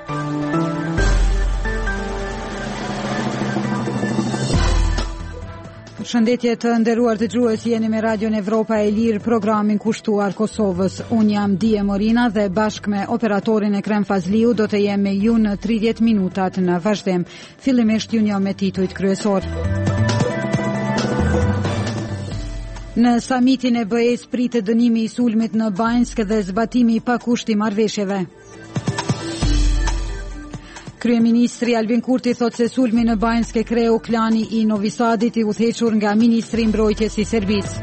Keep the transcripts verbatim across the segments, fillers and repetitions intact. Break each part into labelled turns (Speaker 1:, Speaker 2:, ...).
Speaker 1: Përshëndetje të nderuar dëgjues, jeni me Radion Evropa e Lirë, programin kushtuar Kosovës. Unë jam Dije Morina dhe bashkë me operatorin Ekrem Fazliu do të jem me ju në tridhjetë minutat në vazhdim. Fillimisht ju njoh me titujt kryesor. Në samitin e B E-s pritet dënimi i sulmit në Banjsk dhe zbatimi i pakusht i marrëveshjeve. Kryeministri Albin Kurti thot se sulmi në Banjsk e kreu klani i Novi Sadit i udhëhequr nga Ministri i Mbrojtjes i Serbisë.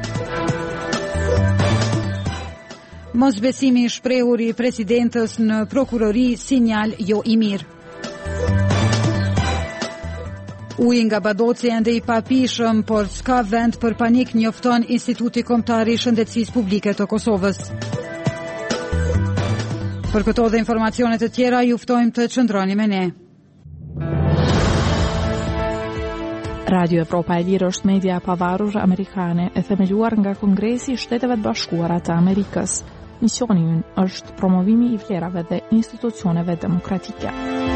Speaker 1: Mosbesimi i shprehur i presidentës në prokurori sinjal jo i mirë. Uji nga Badoci ende i papishëm, por s'ka vend për panik, njofton Instituti Kombëtar i Shëndetësisë Publike të Kosovës. Për këto dhe informacionet të tjera, ju ftojmë të qëndroni me ne.
Speaker 2: Radio Evropa e Lirë është media pavarur amerikane e themeluar nga Kongresi i Shteteve të Bashkuara të Amerikës. Misioni i ynë është promovimi i vlerave dhe institucioneve demokratike.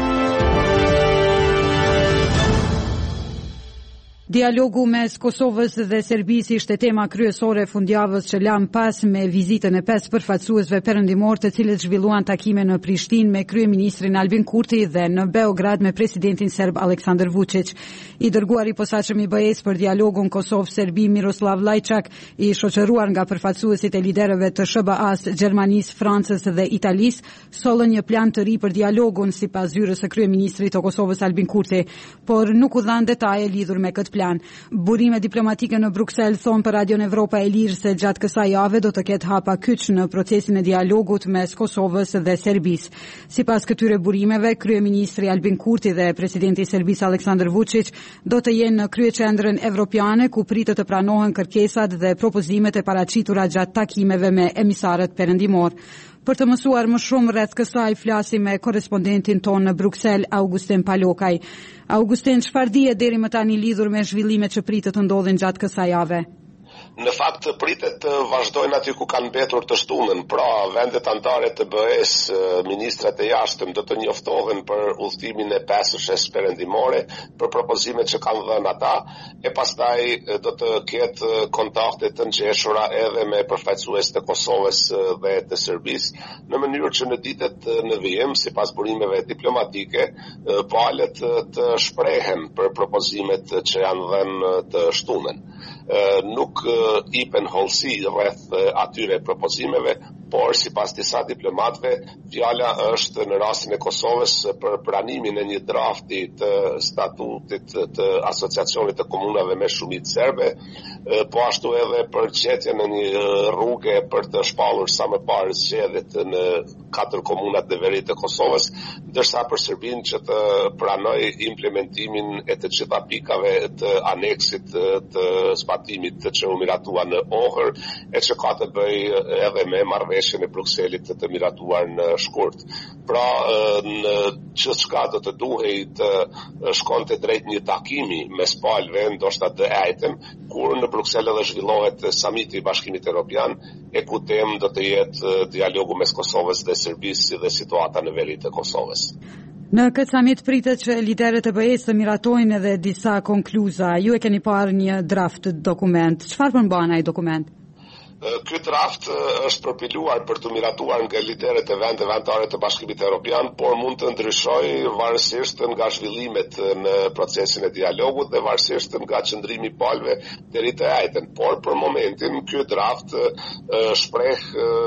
Speaker 1: Dialogu mes Kosovës dhe Serbisë ishte tema kryesore fundjavës që lam pas me vizitën e pesë përfaqësuesve perëndimor, të cilët zhvilluan takime në Prishtinë me kryeministrin Albin Kurti dhe në Beograd me presidentin serb Aleksandar Vučić. I dërguari i posaçëm i B E-s për dialogun Kosovë-Serbi Miroslav Lajçak, i shoqëruar nga përfaqësuesit e liderëve të S B A-s, Gjermanisë, Francës dhe Italisë, sollën një plan të ri për dialogun sipas zyrës së kryeministrit të Kosovës Albin Kurti, por nuk u dhan detaje lidhur me këtë plan. Burime diplomatike në Bruksel thonë për Radion Evropa e Lirë se gjatë kësaj jave do të ketë hapa kyç në procesin e dialogut mes Kosovës dhe Serbisë. Sipas këtyre burimeve, kryeministri Albin Kurti dhe presidenti i Serbisë Aleksandar Vučić do të jenë në kryeqendrën evropiane, ku pritet të pranohen kërkesat dhe propozimet e paraqitura gjatë takimeve me emisarët perëndimor. Për të mësuar më shumë rreth kësaj, flasim me korrespondentin tonë në Bruksel, Augustin Palokaj. Augustin, çfarë dihet deri më tani lidhur me zhvillimet që pritet të ndodhin gjatë kësaj jave?
Speaker 3: Në fakt pritet të vazhdojnë aty ku kanë mbetur të shtunën, pra vendet anëtare të B E-s, ministrat e jashtëm do të njoftohen për udhëtimin e pesëshes perëndimore, për propozimet që kanë dhënë ata, e pastaj do të ketë kontakte të ngjeshura edhe me përfaqësues të Kosovës dhe të Serbisë, në mënyrë që në ditët në vijim, sipas burimeve diplomatike, palët të shprehen për propozimet që janë dhënë të shtunën. Nuk ipen hollësi rreth atyre propozimeve, por sipas disa diplomatëve, fjala është në rastin e Kosovës për pranimin e një drafti të statutit të Asociacionit të Komunave me Shumicë Serbe, po ashtu edhe për gjetjen e një rruge për të shpallur sa më parë zgjedhjet në katër komunat dhe veri të Kosovës, ndërsa për Serbinë që të pranojë implementimin e të gjitha pikave të aneksit të zbatimit të që u miratua në Ohër, e që ka të bëjë edhe me marrëveshjen e Brukselit të, të miratuar në shkurt. Pra, në gjithçka do të duhej të shkonte drejt një takimi mes palëve, ndoshta të ejtëm, kur në Bruksel edhe zhvillohet samiti i Bashkimit Evropian, e ku temë do të jetë dialogu mes Kosovës dhe Serbisë dhe situata në veri të Kosovës.
Speaker 1: Në këtë samit pritet që liderët e B E-s të miratojnë edhe disa konkluza. Ju e keni parë një draft dokument. Çfarë përmban ai dokument?
Speaker 3: Ky draft është përpiluar për të miratuar nga liderët e vendeve anëtare të Bashkimit Evropian, por mund të ndryshojë varësisht nga zhvillimet në procesin e dialogut dhe varësisht nga qëndrimi i palëve deri te ejtën. Por për momentin ky draft shpreh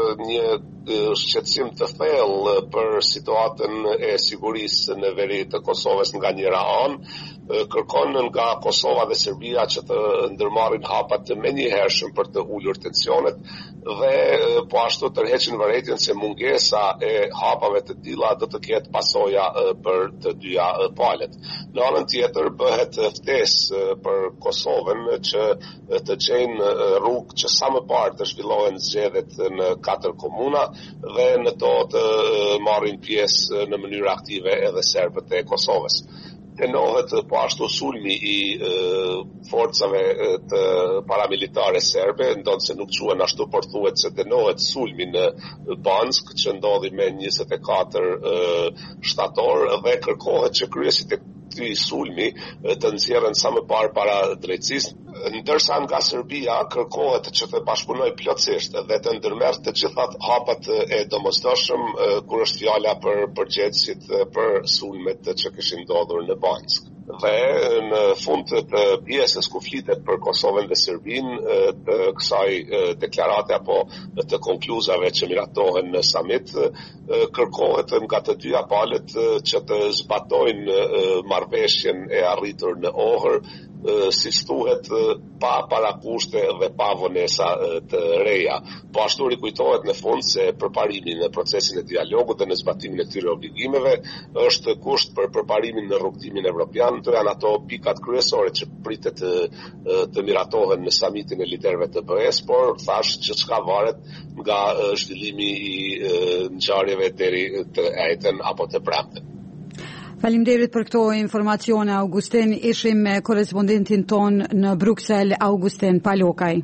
Speaker 3: një shqetësim të thellë për situatën e sigurisë në veri të Kosovës nga njëra anë, kërkon nga Kosova dhe Serbia që të ndërmarrin hapa të menjëhershëm për të ulur tensionet dhe po ashtu tërheqin vërejtjen se mungesa e hapave të tilla do të ketë pasoja për të dyja palët. Në anën tjetër bëhet ftesë për Kosovën që të gjejnë rrugë që sa më parë të zhvillohen zgjedhjet në katër komuna dhe në to të marrin pjesë në mënyrë aktive edhe serbët e Kosovës. denohet po ashtu sulmi i e, forcave të paramilitare serbe, ndonë se nuk quhen ashtu, por thuhet se denohet sulmi në Bansk, që ndodhi me njëzet e katër e, shtator, dhe kërkohet që kryesit e këtij sulmi të nxjerren sa më parë para drejtësisë, ndërsa nga Serbia kërkohet që të bashkëpunojë plotësisht dhe të ndërmerrë të gjitha hapat e domosdoshëm kur është fjala për përgjegjësit për sulmet që kishin ndodhur në Bansk. Dhe në fund të pjesës ku flitet për Kosovën dhe Serbinë, të kësaj deklarate apo të konkluzave që miratohen në summit, kërkohet nga të dyja palët që të zbatojnë marrëveshjen e arritur në Ohër, si thuhet, pa parakushte dhe pa vonesa të reja. Po ashtu rikujtohet në fund se përparimi në procesin e dialogut dhe në zbatimin e këtyre obligimeve është kusht për përparimin në rrugtimin evropian. Këto janë ato pikat kryesore që pritet të, të miratohen në samitin e liderëve të B E-s, por thash që çka varet nga zhvillimi i ngjarjeve deri të ejten apo të premten.
Speaker 1: Faleminderit për këto informacione, Augustin. Ishim me korrespondentin ton në Bruksel, Augustin Palokaj.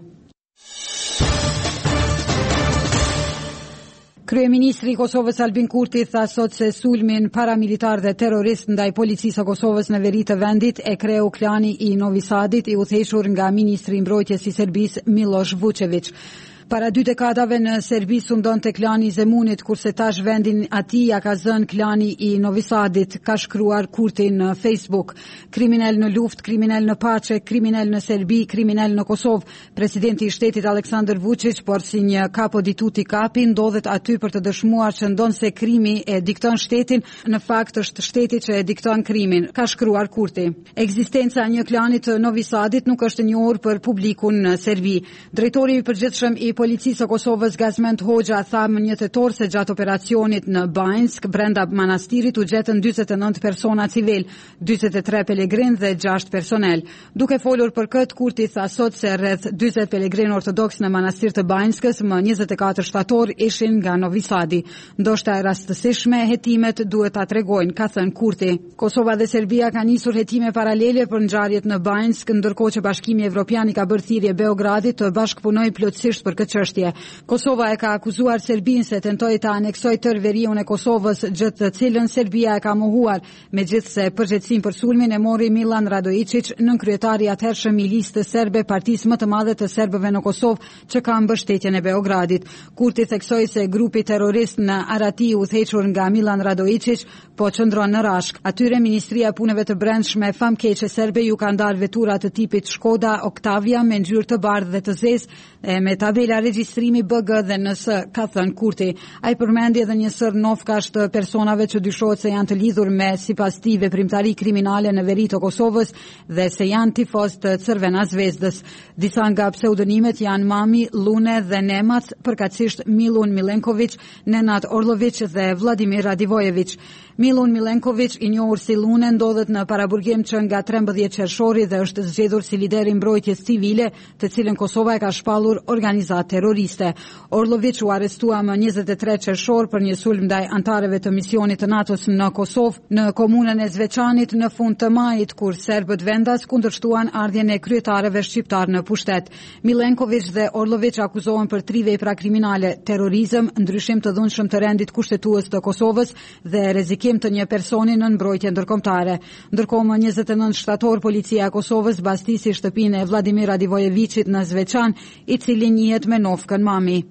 Speaker 1: Kryeministri i Kosovës Albin Kurti tha sot se sulmin paramilitar dhe terrorist ndaj policisë së Kosovës në veri të vendit e kreu klani i Novi Sadit, i udhëhequr nga ministri i mbrojtjes i Serbisë Miloš Vučević. Para dy dekadave në Serbi sundonte klani i Zemunit, kurse tash vendin atij ja ka zënë klani i Novi Sadit, ka shkruar Kurti në Facebook. Kriminal në luftë, kriminal në paqe, kriminal në Serbi, kriminal në Kosovë. Presidenti i shtetit Aleksandar Vučić, por si një capo di tutti capi, ndodhet aty për të dëshmuar që ndonse krimi e dikton shtetin, në fakt është shteti që e dikton krimin, ka shkruar Kurti. Ekzistenca e një klani të Novi Sadit nuk është e njohur për publikun në Serbi. Drejtori i përgjithshëm i policisë së Kosovës Gazmend Hoxha tha më një tetor se gjatë operacionit në Banjsk, brenda manastirit u gjetën njëzet e nëntë persona civil, njëzet e tre pelegrin dhe gjashtë personel. Duke folur për këtë, Kurti tha sot se rreth njëzet pelegrin ortodoks në manastir të Banjskës më njëzet e katër shtator ishin nga Novi Sadi. Ndoshta e rastësishme hetimet duhet ta tregojnë, ka thënë Kurti. Kosova dhe Serbia kanë nisur hetime paralele për ngjarjet në Banjsk, ndërkohë që Bashkimi Evropian i ka bërë thirrje Beogradit të bashkëpunojë plotësisht për këtë çështje. Kosova e ka akuzuar Serbinë se tentoi të aneksojë tërë veriun e Kosovës, gjë të cilën Serbia e ka mohuar, megjithse përgjegjësinë për sulmin e mori Milan Radojičić, nënkryetari i atëhershëm i listës serbe, partisë më të madhe të serbëve në Kosovë, që ka mbështetjen e Beogradit. Kurti theksoi se grupi terrorist në Arati u udhëhequr nga Milan Radojičić po qëndron në Rashk. Atyre Ministria e Punëve të Brendshme famkeqe serbe ju ka ndarë vetura të tipit Shkoda Octavia me ngjyrë të bardhë dhe të zezë e me tabela regjistrimi B G dhe N S, ka thënë Kurti. Ai përmendi edhe një sër nofkash të personave që dyshohet se janë të lidhur me sipas tij veprimtari kriminale në veri të Kosovës dhe se janë tifoz të Crvena Zvezdës. Disa nga pseudonimet janë Mami, Lune dhe Nemac, përkatësisht Milun Milenković, Nenad Orlović dhe Vladimir Radivojević. Milun Milenković, i njohur si Lune, ndodhet në paraburgim që nga trembëdhjetë qershori dhe është zgjedhur si lider i mbrojtjes civile, të cilën Kosova e ka shpallur organizatë terroriste. Orlović u arrestua më njëzet e tre qershor për një sulm ndaj antarëve të misionit të NATO-s në Kosovë, në komunën e Zveçanit në fund të majit, kur serbët vendas kundërshtuan ardhjen e kryetarëve shqiptar në pushtet. Milenković dhe Orlović akuzohen për tri vepra kriminale: terrorizëm, ndryshim të dhunshëm të rendit kushtetues të Kosovës dhe rrezikim të një personi në mbrojtje ndërkombëtare. Ndërkohë më njëzet e nëntë shtator policia e Kosovës bastisi shtëpinë e Vladimir Radivojevićit në Zveçan, i cili njihet me nofkën Mami.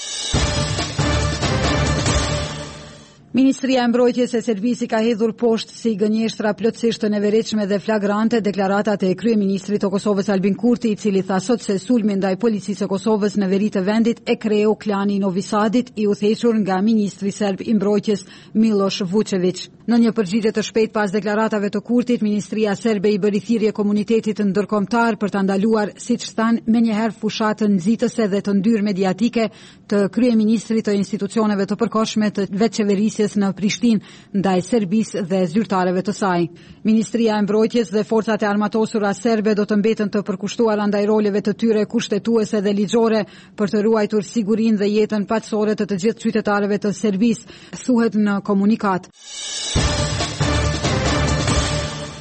Speaker 1: Ministria e Mbrojtjes e Serbisë ka hedhur poshtë si gënjeshtra plotësisht të neveritshme dhe flagrante deklaratat e kryeministrit të Kosovës Albin Kurti, i cili tha sot se sulmi ndaj policisë së Kosovës në veri të vendit e kreu klani i Novi Sadit, i udhëhequr nga ministri serb i mbrojtjes Miloš Vučević. Në një përgjigje të shpejtë pas deklaratave të Kurtit, Ministria serbe i bëri thirrje komunitetit ndërkombëtar për ta ndaluar, siç than, menjëherë fushatën nxitëse dhe të ndyrë mediatike të kryeministrit të institucioneve të përkohshme të veçeverisjes në Prishtinë ndaj Serbisë dhe zyrtarëve të saj. Ministria e Mbrojtjes dhe forcat e armatosura serbe do të mbeten të përkushtuara ndaj roleve të tyre kushtetuese dhe ligjore për të ruajtur sigurinë dhe jetën paqësore të të gjithë qytetarëve të Serbisë, thuhet në komunikat.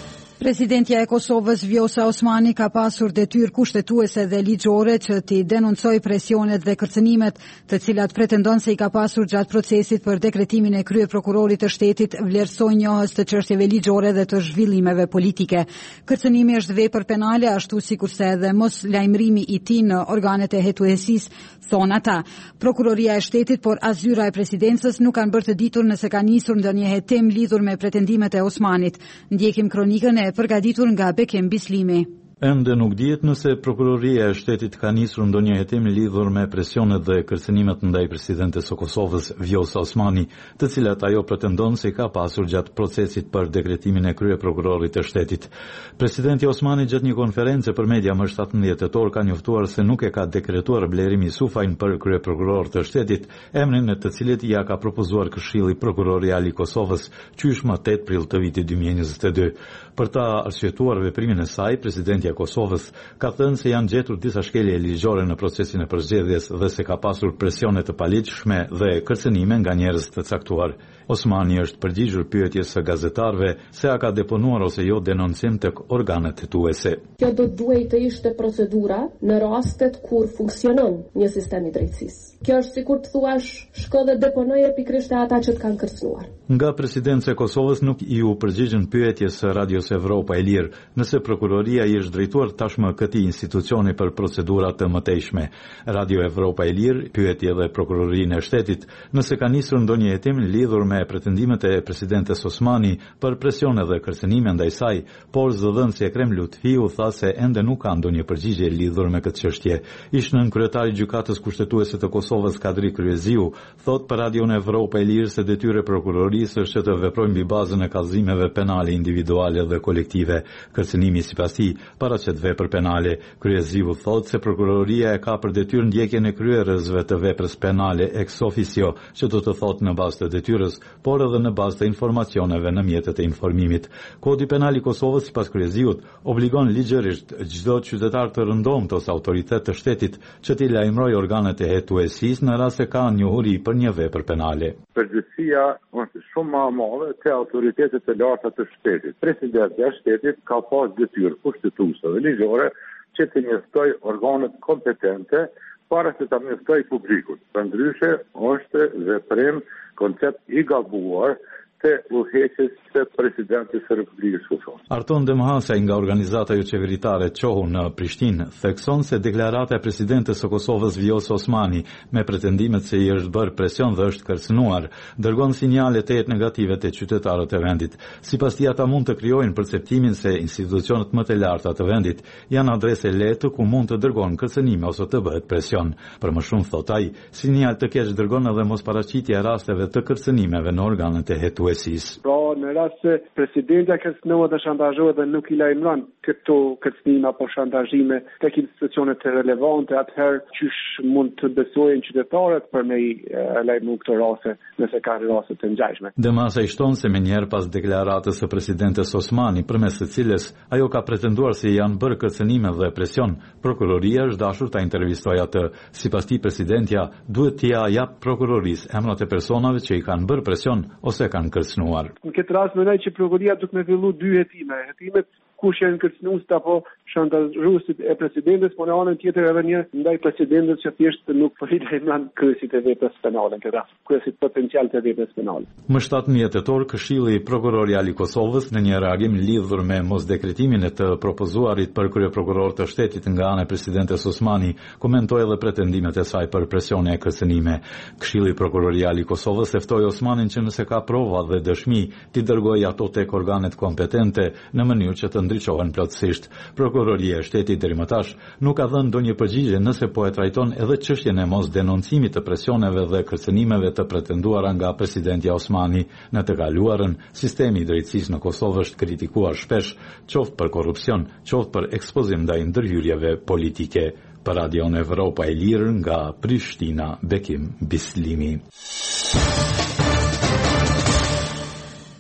Speaker 1: Presidentja e Kosovës Vjosa Osmani ka pasur detyrë kushtetuese dhe ligjore që t'i denoncojë presionet dhe kërcënimet të cilat pretendon se i ka pasur gjatë procesit për dekretimin e kryeprokurorit të shtetit, vlerësoi njohës të çështjeve ligjore dhe të zhvillimeve politike. Kërcënimi është vepër penale, ashtu sikurse edhe mos lajmërimi i tij në organet e hetuesisë, thon ata. Prokuroria e shtetit por as zyra e presidencës nuk kanë bërë të ditur nëse ka nisur ndonjë hetim lidhur me pretendimet e Osmanit. Ndjekim kronikën e përgatitur nga Bekim Bislimi.
Speaker 4: Ende nuk dihet nëse prokuroria e shtetit ka nisur ndonjë hetim lidhur me presionet dhe kërcënimet ndaj presidentes së Kosovës Vjosa Osmani, të cilat ajo pretendon se ka pasur gjatë procesit për dekretimin e kryeprokurorit të shtetit. Presidenti Osmani gjatë një konferencë për media më shtatëmbëdhjetë tetor ka njoftuar se nuk e ka dekretuar Blerimi Sufajn për kryeprokuror të shtetit, emrin e të cilit ja ka propozuar Këshilli Prokurorial i Kosovës qysh më tetë prill të vitit dy mijë e njëzet e dy. Për ta arsyetuar veprimin e saj, presidenti e Kosovës ka thënë se janë gjetur disa shkelje ligjore në procesin e përzgjedhjes dhe se ka pasur presione të paligjshme dhe kërcënime nga njerëz të caktuar. Osmani është përgjigjur pyetjes së gazetarëve se a ka deponuar ose jo denoncim tek organet hetuese.
Speaker 5: Kjo do duhej të ishte procedura në rastet kur funksionon një sistem i drejtësisë. Kjo është sikur të thuash shko dhe deponoje pikërisht ata që të kanë kërcënuar.
Speaker 4: Nga presidencia e Kosovës nuk i u përgjigjen pyetjes së Radios Evropa e Lirë nëse prokuroria i është drejtuar tashmë këtij institucioni për procedura të mëtejshme. Radio Evropa e Lirë pyeti edhe prokurorinë e shtetit nëse ka nisur ndonjë hetim lidhur me pretendimet e presidentes Osmani për presione dhe kërcënime ndaj saj, por zëdhënësi e Kremlit Fiu tha se ende nuk ka ndonjë përgjigje lidhur me këtë çështje. Ish-nën kryetari i gjykatës kushtetuese të Kosovës Kadri Kryeziu thot për Radion Evropa e Lirë se detyra e prokurorisë është të veprojë mbi bazën e kallëzimeve penale individuale dhe kolektive. Kërcënimi sipas tij paraqet vepër penale. Kryeziu thot se prokuroria e ka për detyrë ndjekjen e kryerësve të veprës penale ex officio, që do të thotë në bazë të detyrës, por edhe në bazë të informacioneve në mjetet e informimit. Kodi penal i Kosovës sipas Kryeziut obligon ligjërisht çdo qytetar të rëndomtë ose autoritet të shtetit që t'i lajmërojë organet e hetuesisë në rast se ka njohuri për një vepër penale.
Speaker 6: Përgjegjësia është shumë më e madhe te autoritetet e larta të shtetit. Presidenti i shtetit ka pas detyrë kushtetuese dhe ligjore që të njëftoj organet kompetente para se ta njëftoj publikut. Përndryshe është veprim koncept i gabuar të udhëheqjes së presidentit të Republikës Kosovës.
Speaker 4: Arton Demhasaj nga organizata jo qeveritare Qohu në Prishtinë thekson se deklarata e presidentes së Kosovës Vjosa Osmani me pretendimet se i është bërë presion dhe është kërcënuar dërgon sinjale të jetë negative te qytetarët e vendit. Sipas tij ata mund të krijojnë perceptimin se institucionet më të larta të vendit janë adrese lehtë ku mund të dërgojnë kërcënime ose të bëhet presion. Për më shumë thot ai, sinjal të keq dërgon edhe mosparaqitja e rasteve të kërcënimeve në organet e hetuesisë.
Speaker 7: Pra, në rast se presidentja kërcënohet dhe shantazhohet dhe nuk i lajmëron këto kërcënime apo shantazhime tek institucionet të relevante, atëherë qysh mund të besojnë qytetarët për me i lajmëru këto raste nëse ka raste të ngjashme.
Speaker 4: Demasa i shton se menjëherë pas deklaratës së presidentes Osmani, përmes së cilës ajo ka pretenduar se janë bërë kërcënime dhe presion, prokuroria është dashur ta intervistojë atë. Sipas tij presidentja duhet t'i jap prokurorisë emrat e personave që i kanë bërë presion ose kanë kërcënuar.
Speaker 7: Në këtë rast mendoj që prokuroria duhet me fillu dy hetime. Hetimet kush janë kërcënuesit apo shantazhuesit e presidentes, por në anën tjetër edhe një ndaj presidentes që thjesht nuk po i lajmëron kryesit e veprës penale në këtë rast, kryesit potencial të veprës penale.
Speaker 4: Më shtatëmbëdhjetë tetor, Këshilli Prokurorial i Kosovës në një reagim lidhur me mosdekretimin e të propozuarit për kryeprokuror të shtetit nga ana e presidentes Osmani, komentoi edhe pretendimet e saj për presione e kërcënime. Këshilli Prokurorial i Kosovës e ftoi Osmanin që nëse ka prova dhe dëshmi, t'i dërgojë ato tek organet kompetente në mënyrë që të ndriçohen plotësisht. Prokuroria e shtetit deri më tash nuk ka dhënë ndonjë përgjigje nëse po e trajton edhe çështjen e mos denoncimit të presioneve dhe kërcënimeve të pretenduara nga presidentja Osmani. Në të kaluarën, sistemi i drejtësisë në Kosovë është kritikuar shpesh, qoftë për korrupsion, qoftë për ekspozim ndaj ndërhyrjeve politike. Për Radion Evropa e Lirë nga Prishtina, Bekim Bislimi.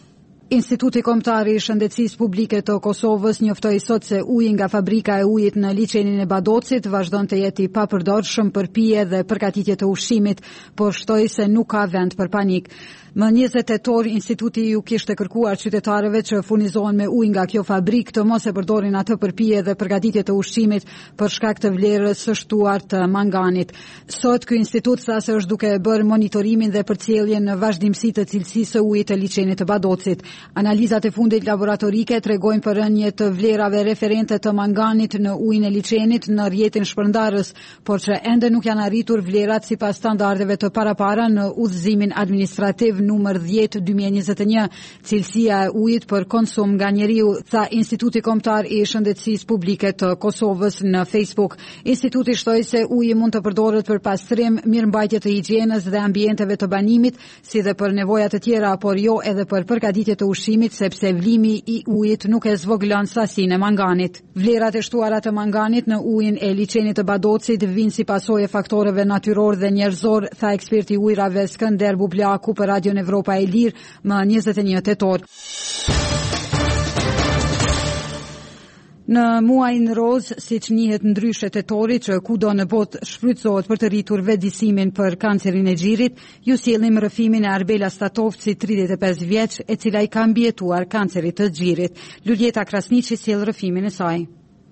Speaker 1: Instituti Kombëtar i Shëndetësisë Publike të Kosovës njoftoi sot se uji nga fabrika e ujit në liçenin e Badocit vazhdon të jetë i papërdorshëm për pije dhe përgatitje të ushqimit, por shtoi se nuk ka vend për panik. Më njëzet tetor, instituti ju kishte kërkuar qytetarëve që furnizohen me ujë nga kjo fabrik të mos e përdorin atë për pije dhe përgatitje të ushqimit për shkak të vlerës së shtuar të manganit. Sot ky institut tha se është duke bërë monitorimin dhe përcjelljen në vazhdimsi të cilësisë së ujit të liçenit të Badocit. Analizat e fundit laboratorike tregojnë për rënje të vlerave referente të manganit në ujin e liçenit në rrjetin shpërndarës, por që ende nuk janë arritur vlerat sipas standardeve të parapara në udhëzimin administrativ numër dhjetë dy mijë e njëzet e një, cilësia e ujit për konsum nga njeriu, tha Instituti Kombëtar i Shëndetësisë Publike të Kosovës në Facebook. Instituti shtoi se uji mund të përdoret për pastrim, mirëmbajtje të higjienës dhe ambienteve të banimit, si dhe për nevoja të tjera, por jo edhe për përgatitje të ushqimit, sepse vlimi i ujit nuk e zvoglon sasinë e manganit. Vlerat e shtuara të manganit në ujin e liçenit të Badocit vijnë si pasojë e faktoreve natyror dhe njerëzor, tha eksperti ujrave Skënder Bublaku për Radio në Evropa e Lirë më njëzet e një tetor. Në muajin roz, siç njihet ndryshe tetori që kudo në botë shfrytëzohet për të rritur vetëdijsimin për kancerin e xhirit, ju sjellim rrëfimin e Arbela Statovci, tridhjetë e pesë vjeç, e cila i ka mbijetuar kancerit të xhirit. Luljeta Krasniqi sjell rrëfimin e saj.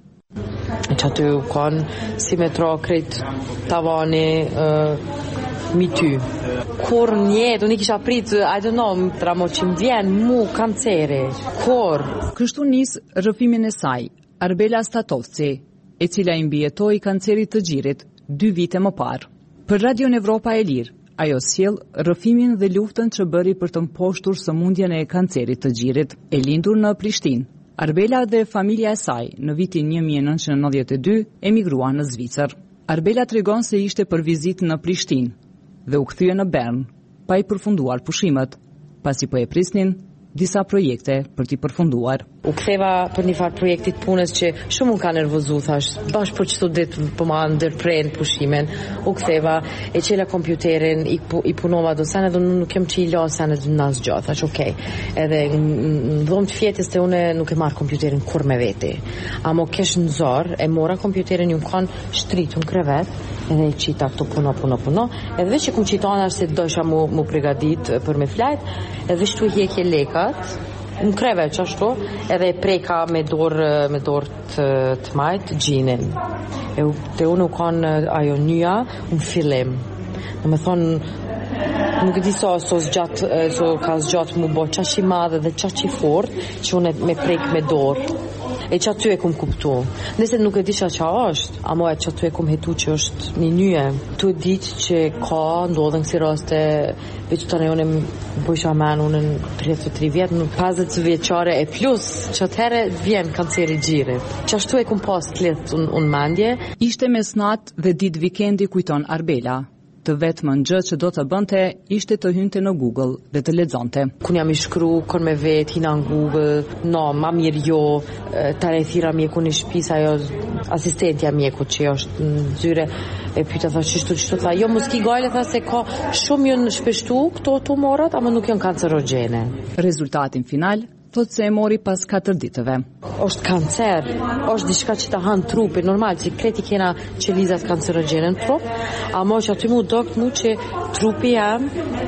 Speaker 8: Që aty u kanë si me tra krejt tavani uh, mi ty. Kur njetë, unë i kisha pritë, I don't know, tramo që më vjen mu kanceri. Kur?
Speaker 9: Kështu nis rrëfimin e saj, Arbela Statovci, e cila i mbijetoi kancerit të xhirit dy vite më parë. Për Radio Evropa e Lirë, ajo sjell rrëfimin dhe luftën që bëri për të mposhtur sëmundjen e kancerit të xhirit, e lindur në Prishtinë. Arbela dhe familja e saj në vitin një mijë e nëntëqind e nëntëdhjetë e dy emigruan në Zvicër. Arbela tregon se ishte për vizitë në Prishtinë dhe u kthye në Bern, pa i përfunduar pushimet, pasi po e prisnin disa projekte për t'i përfunduar.
Speaker 8: U ktheva për një farë projektit punës që shumë unë ka nervozu, thash, bash për qëto ditë për ma ndërprejnë pushimen. U ktheva, e qela kompjuterin, i, pu, i punova do sene, dhe nuk kem që i la sene dhe nas gjatë, thash, okej. Okay. Edhe në dhomë të fjetës të une nuk e marë kompjuterin kur me veti. Amo kesh në zorë, e mora kompjuterin, ju më kanë shtritu në krevet, edhe i qita këto puno, puno, puno. Edhe veç që kum qitana se dojsha mu, mu pregadit për me flajt, edhe veç tu hjekje lekat, në kreve që ashtu, edhe e preka me dorë me dorë të, të majtë gjinin. E të unë u kanë ajo njëja, unë fillim. Në me thonë, nuk e di so, so, zgjat, so ka zgjatë mu bo qashi madhe dhe qashi fort, që unë me prek me dorë. E që aty e kum kuptu. Nëse nuk e di qa qa është, amo e që aty e kum hetu që është një njëje. Tu e ditë që ka ndodhen kësi raste, veç të në jonë bëjsha men, unë në tridhjetë e tre vjetë, në pesëdhjetë vjeqare e plus, që atëhere vjen kanceri gjirit. Që ashtu e kum pas të letë unë un mendje.
Speaker 9: Ishte mesnat dhe ditë vikendi, kujton Arbela. Të vetëm gjë që do të bënte ishte të hynte në Google dhe të lexonte.
Speaker 8: Kun jam i shkru, kon me vet, hina në Google, no, ma mirë jo, të rejthira mjeku në shpis, ajo asistentja mjeku që është në zyre, e pyta tha qështu, qështu, tha, jo, muski gajle, tha se ka shumë jënë shpeshtu këto tumorat, ama nuk jënë kancerogene.
Speaker 9: Rezultatin final, thot se e mori pas katër ditëve.
Speaker 8: Është kancer, është diçka që ta hanë trupi, normal, që kreti kena qelizat kancerogene në trup, a mo që aty mu dokt mu që trupi jam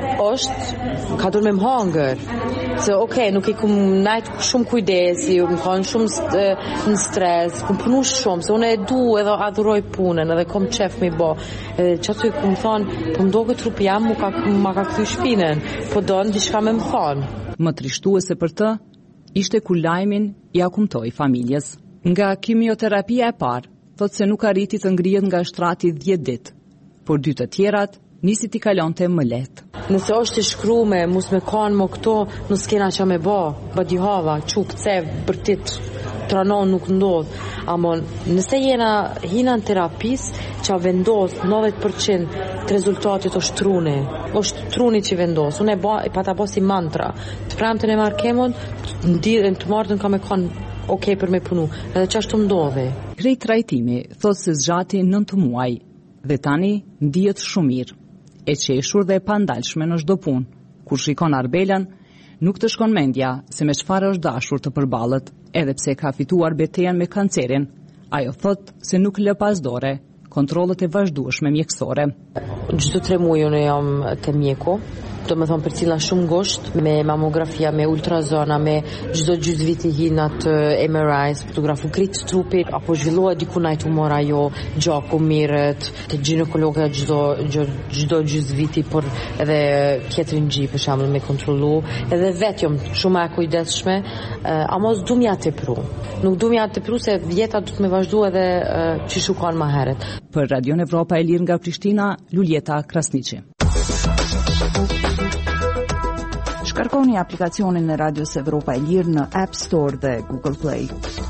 Speaker 8: është, ka dur me më hangër. Se okej, okay, nuk i kum najt shumë kujdesi, më kanë shumë në stres, kum punu shumë, se unë e du edhe adhuroj punën, edhe kom qef me bo. Edhe që aty kum thonë, po më do këtë trupi jam, mu ka, ma ka këthy shpinën, po do në diçka me më thonë.
Speaker 9: Më trishtuese për të, ishte kur lajmin ja kumtoi familjes. Nga kimioterapia e parë, thot se nuk arriti të ngrihet nga shtrati dhjetë ditë, por dy të tjerat nisi t'i kalonte më lehtë.
Speaker 8: Nëse është të shkrume, mus me kanë më këto, nuk s'kena që me ba, badihava, quk, cev, bërtit, tranon nuk ndodh. Amon, nëse jena hina në terapis, që a vendos nëntëdhjetë përqind të rezultatit është truni. është truni që vendos. Unë e, ba, e pata bo si mantra. Të premtën e marrë kemon, në të martën ka me kanë okej për me punu. Edhe që ashtu ndodhe.
Speaker 9: Krejt trajtimi, thot se zgjati nëntë muaj, dhe tani ndihet shumë mirë. E qeshur dhe e pandalshme në çdo punë. Kur shikon Arbelën, Nuk të shkon mendja se me çfarë është dashur të përballet, edhe pse ka fituar betejën me kancerin. Ajo thot se nuk lë pas dore kontrollet e vazhdueshme mjekësore.
Speaker 8: Çdo tre muaj unë jam te mjeku. Do me thonë për cila shumë ngosht, me mamografia, me ultrazona, me çdo gjysmë viti hinat M R I, fotografu kritë trupit, apo zhvillohet diku naj tumor ajo, gjaku mirët, te ginekologja çdo çdo gjysmë viti, por edhe tjetrin gji për shembull me kontrollu, edhe vetë jam shumë e kujdesshme, a mos du mja tepru. Nuk du mja tepru se vjeta du të me vazhdu edhe që shukon më herët.
Speaker 9: Për Radio Evropa e Lirë nga Prishtina, Luljeta Krasniqi. Shkarkoni aplikacionin e Radios Evropa e Lirë në App Store dhe Google Play.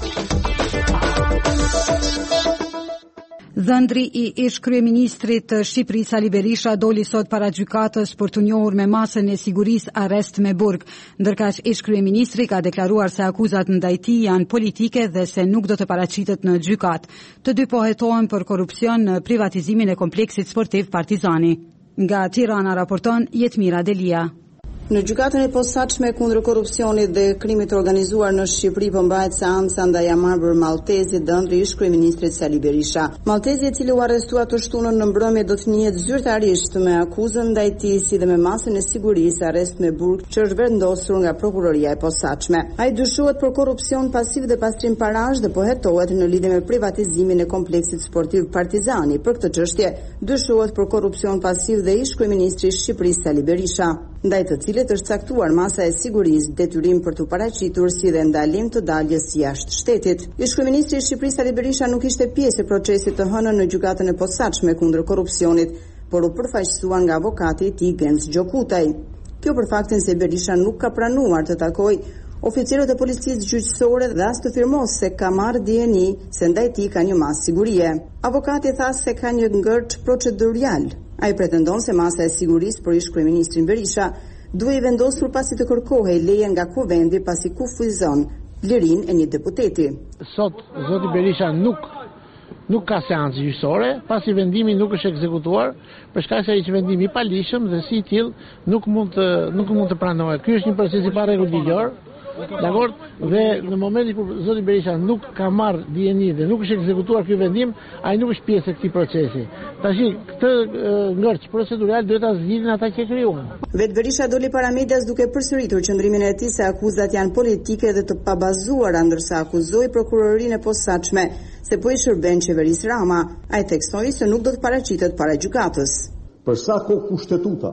Speaker 1: Dhëndri i ish kryeministrit të Shqipërisë Sali Berisha doli sot para gjykatës për të njohur me masën e sigurisë arrest me burg, ndërkaq ish kryeministri ka deklaruar se akuzat ndaj tij janë politike dhe se nuk do të paraqitet në gjykatë. Të dy pohetohen për korrupsion në privatizimin e kompleksit sportiv Partizani. Nga Tirana raporton Jetmira Delia.
Speaker 10: Në gjykatën e posaçme kundër korrupsionit dhe krimit të organizuar në Shqipëri po mbahet seanca ndaj Amarbër Maltezi, dhëndri ish kryeministrit Sali Berisha. Maltezi, i cili u arrestua të shtunën në mbrëmje, do të njihet zyrtarisht me akuzën ndaj tij si dhe me masën e sigurisë arrest me burg që është vendosur nga prokuroria e posaçme. Ai dyshohet për korrupsion pasiv dhe pastrim parash dhe po hetohet në lidhje me privatizimin e kompleksit sportiv Partizani. Për këtë çështje dyshohet për korrupsion pasiv dhe ish kryeministri i Shqipërisë Sali Berisha, ndaj të cilit është caktuar masa e sigurisë detyrim për të paraqitur si dhe ndalim të daljes jashtë shtetit. Ish kryeministri i Shqipërisë Sali Berisha nuk ishte pjesë e procesit të hënën në gjykatën e posaçme kundër korrupsionit, por u përfaqësua nga avokati i tij Genc Gjokutaj. Kjo për faktin se Berisha nuk ka pranuar të takojë oficerët e policisë gjyqësore dhe as të firmos se ka marrë D N I se ndaj tij ka një masë sigurie. Avokati tha se ka një ngërç procedurial. Ai pretendon se masa e sigurisë për ish kryeministrin Berisha duhej vendosur pasi të kërkohej leje nga kuvendi pasi kufizon lirinë e një deputeti.
Speaker 11: Sot zoti Berisha nuk nuk ka seancë gjyqësore, pasi vendimi nuk është ekzekutuar, për shkak se është vendim i palishëm dhe si i tillë nuk mund të nuk mund të pranohet. Ky është një proces i parregull ligjor. Dakor, dhe në momentin kur zoti Berisha nuk ka marrë D N I dhe nuk është ekzekutuar ky vendim, ai nuk është pjesë e këtij procesi. Tashi këtë ngërç procedural duhet ta zgjidhin ata që krijuan.
Speaker 10: Vet Berisha doli para medias duke përsëritur qëndrimin e tij se akuzat janë politike dhe të pabazuara, ndërsa akuzoi prokurorinë e posaçme se po i shërben qeverisë Rama. Ai theksoi se nuk do të paraqitet para gjykatës.
Speaker 12: Për sa kohë kushtetuta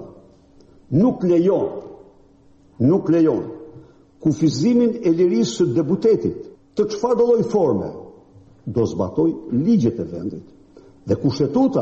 Speaker 12: nuk lejon, nuk lejon kufizimin e lirisë së deputetit të çfarëdo lloj forme, do zbatoj ligjet e vendit. Dhe kushtetuta,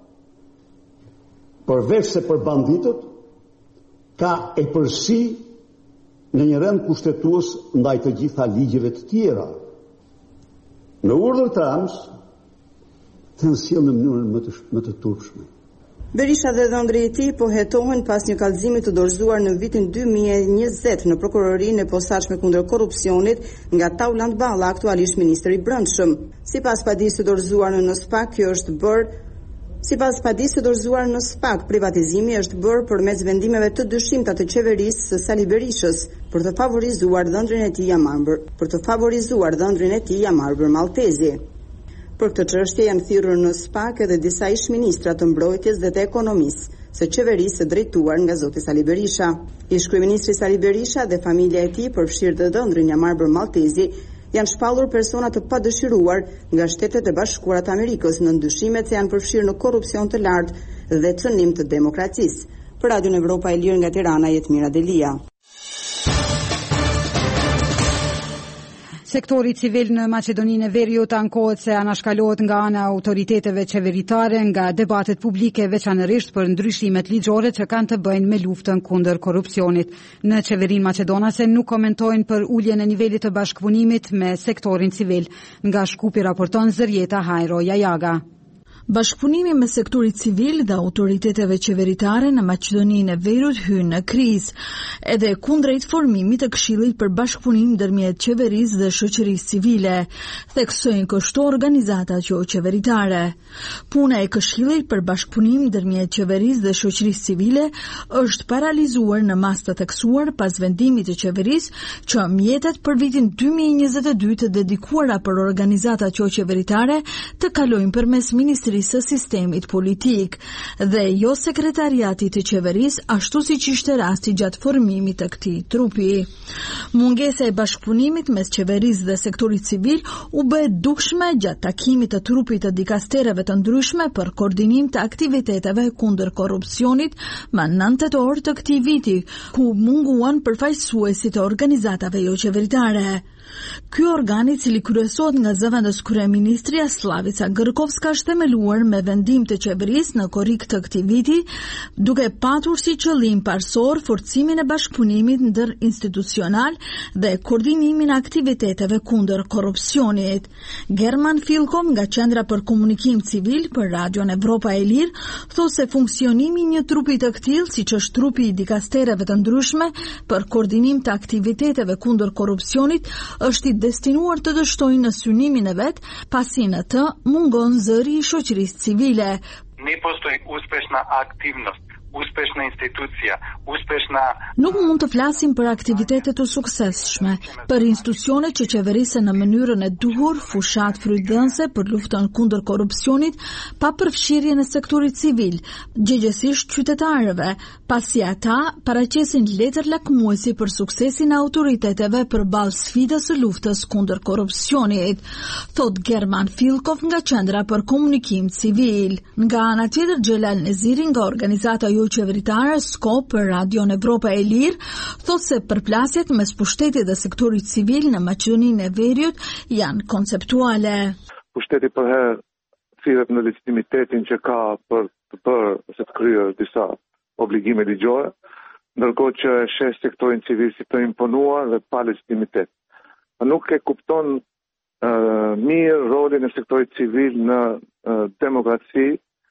Speaker 12: përveç se për banditët, ka e përsi në një rend kushtetues ndaj të gjitha ligjeve të tjera. Në urdhër të ams, të nësjellë në mënyrën më të, më të turpshme.
Speaker 10: Berisha dhe dhëndri i tij po hetohen pas një kallëzimi të dorëzuar në vitin dy mijë e njëzet në prokurorinë e posaçme kundër korrupsionit nga Tauland Balla, aktualisht ministri i brendshëm. Sipas padisë të dorëzuar në NSPAK, kjo është bërë Sipas padisë të dorëzuar në SPAK, privatizimi është bërë përmes vendimeve të dyshimta të qeverisë së Sali Berishës për të favorizuar dhëndrin e tij Amarbër, për të favorizuar dhëndrin e tij Amarbër Maltezi. Për këtë çështje janë thirrur në SPAK edhe disa ish ministra të mbrojtjes dhe të ekonomisë së qeverisë së drejtuar nga zoti Sali Berisha. Ish kryeministri Sali Berisha dhe familja e tij, përfshirë të dhëndrin Amarbër Maltezi, janë shpallur persona të padëshiruar nga Shtetet e Bashkuara të Amerikës në ndyshimet se janë përfshirë në korrupsion të lartë dhe cënim të demokracisë. Për Radion Evropa e Lirë nga Tirana, Jetmira Delia.
Speaker 1: Sektori civil në Maqedoninë e Veriut ankohet se anashkalohet nga ana e autoriteteve qeveritare nga debatet publike, veçanërisht për ndryshimet ligjore që kanë të bëjnë me luftën kundër korrupsionit. Në qeverinë maqedonase nuk komentojnë për uljen e nivelit të bashkëpunimit me sektorin civil. Nga Shkupi raporton Zërjeta Hajro Jajaga.
Speaker 13: Bashkëpunimi me sektorin civil dhe autoriteteve qeveritare në Maqedoninë e Veriut hyn në krizë, edhe kundrejt formimit të Këshillit për bashkëpunim ndërmjet qeverisë dhe shoqërisë civile, theksojnë kështu organizatat jo qeveritare. Puna e Këshillit për bashkëpunim ndërmjet qeverisë dhe shoqërisë civile është paralizuar në mas të theksuar pas vendimit të qeverisë që mjetet për vitin dy mijë e njëzet e dy të dedikuara për organizatat jo qeveritare të kalojnë përmes Ministrisë së sistemit politik dhe jo sekretariatit të qeverisë, ashtu siç ishte rasti gjatë formimit të këtij trupi. Mungesa e bashkëpunimit mes qeverisë dhe sektorit civil u bë e dukshme gjatë takimit të trupit të dikastereve të ndryshme për koordinim të aktiviteteve kundër korrupsionit më nëntë tetor të këtij viti, ku munguan përfaqësuesit të organizatave jo qeveritare. Ky organ i cili kryesohet nga zëvendës kryeministri Slavica Gërkovska është themeluar me vendim të qeverisë në korrik të këtij viti, duke patur si qëllim parsor forcimin e bashkëpunimit ndërinstitucional dhe koordinimin e aktiviteteve kundër korrupsionit. German Filkov nga Qendra për Komunikim Civil për Radion Evropa e Lirë thotë se funksionimi i një trupi të këtillë, siç është trupi i dikastereve të ndryshme për koordinim të aktiviteteve kundër korrupsionit, është i destinuar të dështojnë në synimin e vet, pasi në të mungon zëri i shoqërisë civile.
Speaker 14: Ne postoji uspešna aktivnost, uspešna institucija, uspešna...
Speaker 13: Nuk mund të flasim për aktivitete të suksesshme, për institucione që qeverisen në mënyrën e duhur, fushat frydhënëse për luftën kundër korrupsionit, pa përfshirjen e sektorit civil, gjegjesisht qytetarëve, pasi ata paraqesin letër lakmuesi për suksesin e autoriteteve përballë sfidës së luftës kundër korrupsionit, thot German Filkov nga Qendra për Komunikim Civil. Nga ana tjetër, Xhelal Neziri nga organizata jo qeveritare Skop për Radion Evropa e Lirë thotë se përplasjet mes pushtetit dhe sektorit civil në Maqedoninë e Veriut janë konceptuale.
Speaker 6: Pushteti për herë thirret në legitimitetin që ka për të bërë ose të kryer disa obligime ligjore, ndërkohë që sheh sektorin civil si të imponuar dhe pa legitimitet. Nuk e kupton uh, mirë rolin e sektorit civil në uh, demokraci,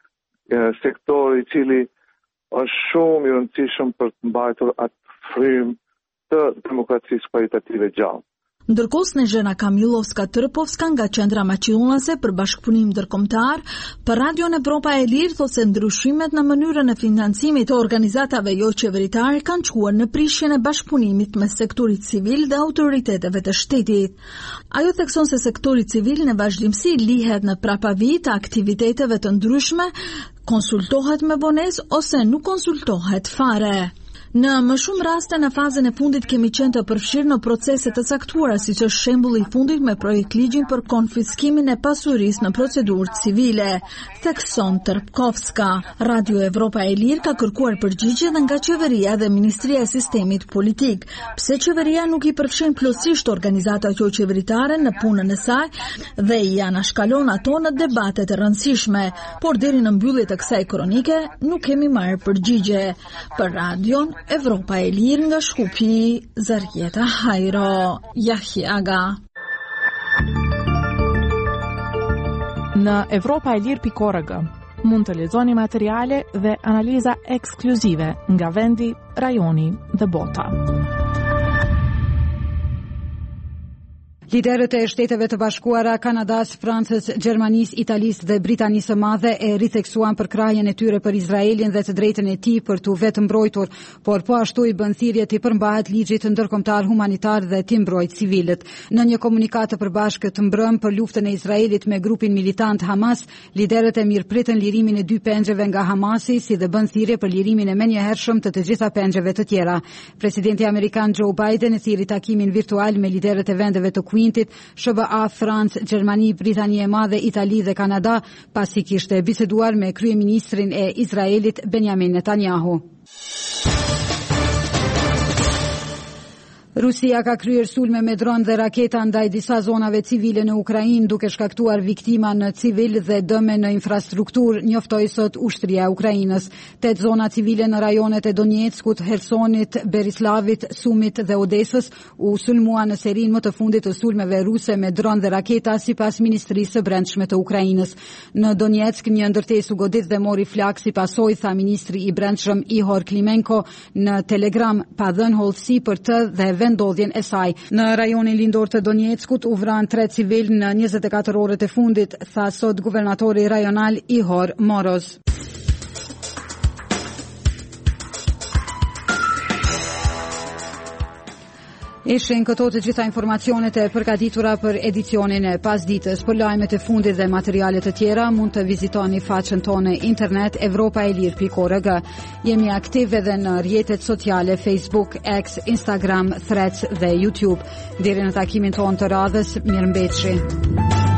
Speaker 6: uh, sektori i cili është shumë i rëndësishëm për të mbajtur atë frymë të demokracisë kvalitative gjallë.
Speaker 13: Ndërkohë Snežana Kamilovska Trpovska nga Qendra Maqedonase për bashkëpunim ndërkombëtar për Radion Evropa e Lirë thotë se ndryshimet në mënyrën e financimit të organizatave jo qeveritare kanë çuar në prishjen e bashkëpunimit mes sektorit civil dhe autoriteteve të shtetit. Ajo thekson se sektori civil në vazhdimsi lihet në prapavi të aktiviteteve të ndryshme, konsultohet me vonesë ose nuk konsultohet fare. Në më shumë raste në fazën e fundit kemi qenë të përfshirë në procese të caktuara, siç është shembulli i fundit me projekt ligjin për konfiskimin e pasurisë në procedurë civile, thekson Trpkovska. Radio Evropa e Lirë ka kërkuar përgjigje edhe nga qeveria dhe Ministria e Sistemit Politik, pse qeveria nuk i përfshin plotësisht organizatat jo qeveritare në punën e saj dhe i anashkalon ato në debate të rëndësishme, por deri në mbyllje të kësaj kronike nuk kemi marrë përgjigje. Për Radion Evropa e Lirë nga Shkupi, Zarjeta Hajro, Yahiaga.
Speaker 2: Në Evropa e Lirë pikë org mund të lexoni materiale dhe analiza ekskluzive nga vendi, rajoni dhe bota.
Speaker 1: Liderët e Shteteve të Bashkuara, Kanadas, Francës, Gjermanisë, Italisë dhe Britanisë së Madhe e ritheksuan përkrahjen e tyre për Izraelin dhe të drejtën e tij për të vetë mbrojtur, por po ashtu i bën thirrje të përmbahet ligjit ndërkombëtar humanitar dhe të mbrojtë civilët. Në një komunikat të përbashkët të mbrëm për luftën e Izraelit me grupin militant Hamas, liderët e mirëpritën lirimin e dy pengjeve nga Hamasi, si dhe bën thirrje për lirimin e menjëhershëm të të gjitha pengjeve të tjera. Presidenti amerikan Joe Biden thiri takimin virtual me liderët e vendeve të S B A, Francë, Gjermani, Britani e Madhe, Itali dhe Kanada, pasi kishte biseduar me kryeministrin e Izraelit Benjamin Netanyahu. Rusia ka kryer sulme me dron dhe raketa ndaj disa zonave civile në Ukrainë, duke shkaktuar viktima në civil dhe dëme në infrastrukturë, njoftoi sot ushtria e Ukrainës. Tet zona civile në rajonet e Donjeckut, Hersonit, Berislavit, Sumit dhe Odesës u sulmua në serinë më të fundit të sulmeve ruse me dron dhe raketa, sipas Ministrisë së Brendshme të Ukrainës. Në Donjeck një ndërtesë u godit dhe mori flak, si pasojë, tha ministri i Brendshëm Ihor Klimenko në Telegram, pa dhënë hollësi për të dhe vendodhjen e saj. Në rajonin lindor të Donjeckut u vran tre civil në njëzet e katër orët e fundit, tha sot guvernatori rajonal Ihor Moroz. Ishin këto të gjitha informacionet e përgatitura për edicionin e pasditës. Për lajmet e fundit dhe materialet të tjera mund të vizitoni faqen tonë internet evropaelir pikë org. Jemi aktiv edhe në rrjetet sociale Facebook, X, Instagram, Threads dhe YouTube. Deri në takimin tonë të radhës, mirëmbëjtje.